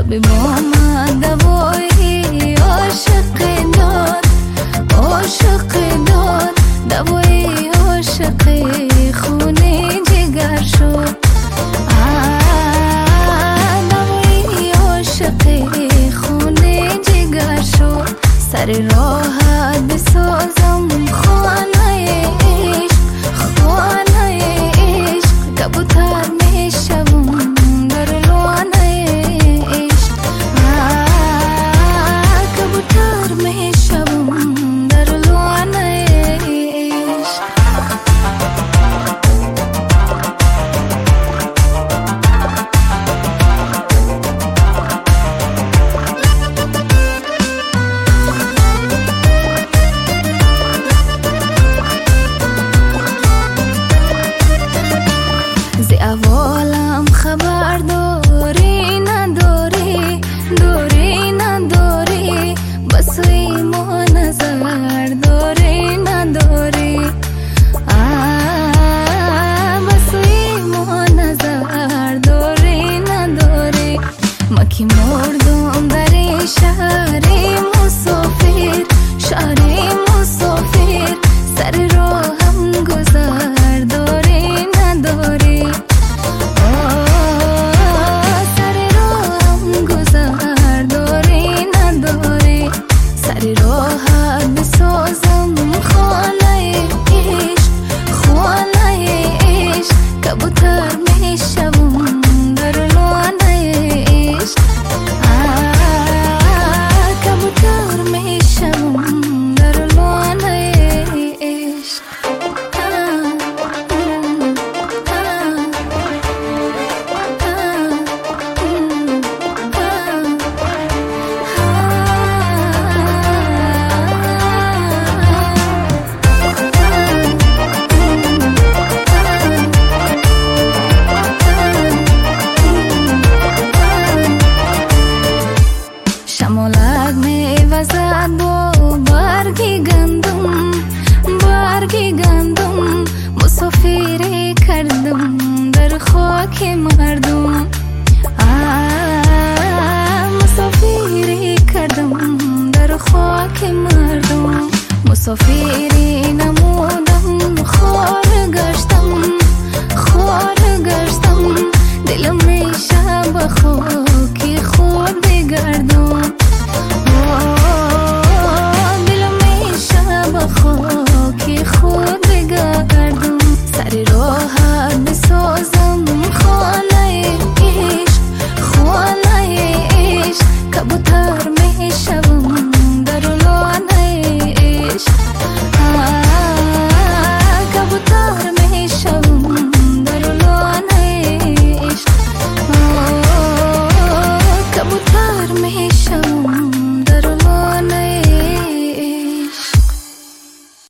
طبیب آمد دوایی عاشق داد، عاشق داد دوایی عاشق خون جگر شد. دوایی عاشق خون جگر شد. سر راحت بسازم خانه عشق، خانه عشق. کبوتر میشم در لانه عشق، کبوتر میشم در لانه عشق. زی اولم خبر داری نداری، داری نداری، بسوی ما نظر داری نداری، بسوی ما نظر داری نداری. ما که مردم در شهری مسافر، شهری مسافر. سر راهم گذر داری نداری، راحت بسازم خانه عشق، خانه عشق. کبوتر میشم در لانه عشق، کبوتر میشم در لانه عشق. شمالک میوزد با برگی گندم، برگی گندم. مسافری کردم در خاک مردم، مسافری کردم در خاک مردم. مسافر